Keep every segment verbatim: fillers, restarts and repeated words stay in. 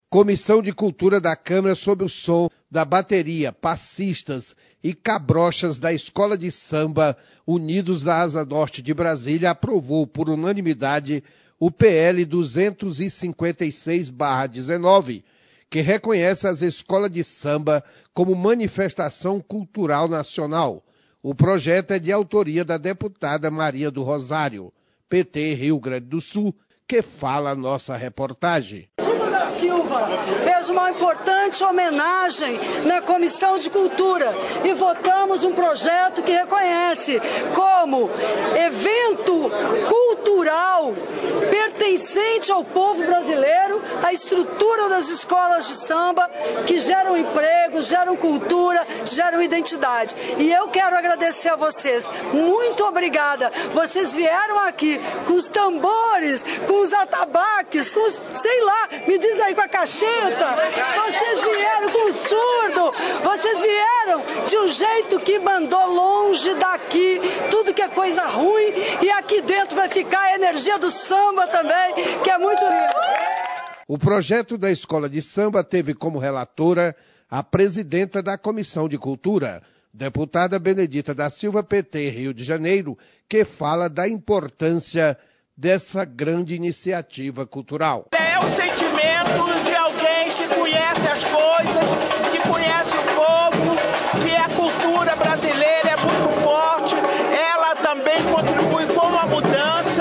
Comissão de Cultura da Câmara, sob o som da bateria, passistas e cabrochas da Escola de Samba Unidos da Asa Norte de Brasília, aprovou por unanimidade o P L duzentos e cinquenta e seis barra dezenove, que reconhece as escolas de samba como manifestação cultural nacional. O projeto é de autoria da deputada Maria do Rosário, P T Rio Grande do Sul, que fala a nossa reportagem. Silva fez uma importante homenagem na Comissão de Cultura e votamos um projeto que reconhece como evento cultural pertencente ao povo brasileiro a estrutura das escolas de samba que geram empregos, geram cultura, geram identidade. E eu quero agradecer a vocês. Muito obrigada. Vocês vieram aqui com os tambores, com os atabaques, com os, sei lá, me diz aí, com a cacheta, vocês vieram com o surdo, vocês vieram de um jeito que mandou longe daqui tudo que é coisa ruim, e aqui dentro vai ficar a energia do samba também, que é muito lindo. O projeto da Escola de Samba teve como relatora a presidenta da Comissão de Cultura, deputada Benedita da Silva, P T Rio de Janeiro, que fala da importância dessa grande iniciativa cultural. É o sentimento de alguém que conhece as coisas, que conhece o povo, que a cultura brasileira é muito forte, ela também contribui com a mudança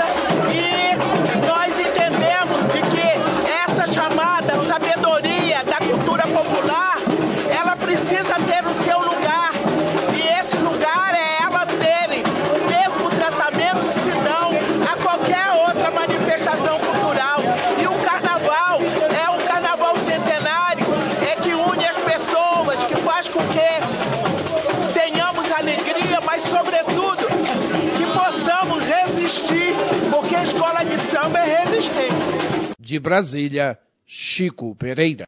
e nós entendemos de que essa chamada sabedoria da cultura popular, ela precisa ter o seu lugar e esse lugar é ela terem o mesmo tratamento que se dão a qualquer outra manifestação cultural. E o carnaval é um carnaval centenário, é que une as pessoas, que faz com que tenhamos alegria, mas sobretudo que possamos resistir, porque a escola de samba é resistente. De Brasília, Chico Pereira.